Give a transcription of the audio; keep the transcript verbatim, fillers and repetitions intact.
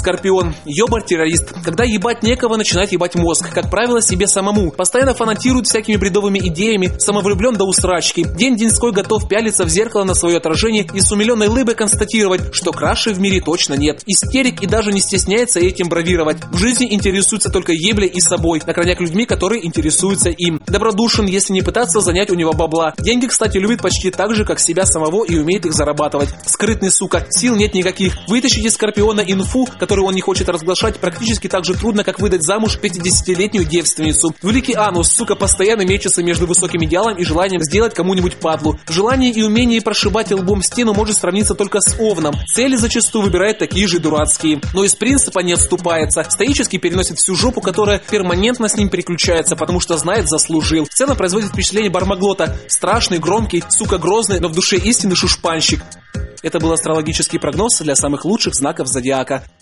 Скорпион. Ёбар-террорист. Когда ебать некого, начинает ебать мозг. Как правило, себе самому. Постоянно фанатирует всякими бредовыми идеями, самовлюблен до усрачки. День-деньской готов пялиться в зеркало на свое отражение и с умиленной лыбой констатировать, что краше в мире точно нет. Истерик и даже не стесняется этим бравировать. В жизни интересуется только еблей и собой, на крайняк людьми, которые интересуются им. Добродушен, если не пытаться занять у него бабла. Деньги, кстати, любит почти так же, как себя самого, и умеет их зарабатывать. Скрытный, сука, сил нет никаких. Вытащить из Скорпиона инфу, которую он не хочет разглашать, практически так же трудно, как выдать замуж пятидесятилетнюю девственницу. Великий анус, сука, постоянно мечется между высоким идеалом и желанием сделать кому-нибудь падлу. Желание и умение прошибать лбом стену может сравниться только с овном. Цели зачастую выбирает такие же дурацкие. Но из принципа не отступается. Стоически переносит всю жопу, которая перманентно с ним переключается, потому что знает, заслужил. В целом производит впечатление Бармаглота. Страшный, громкий, сука, грозный, но в душе истинный шушпанщик. Это был астрологический прогноз для самых лучших знаков зодиака.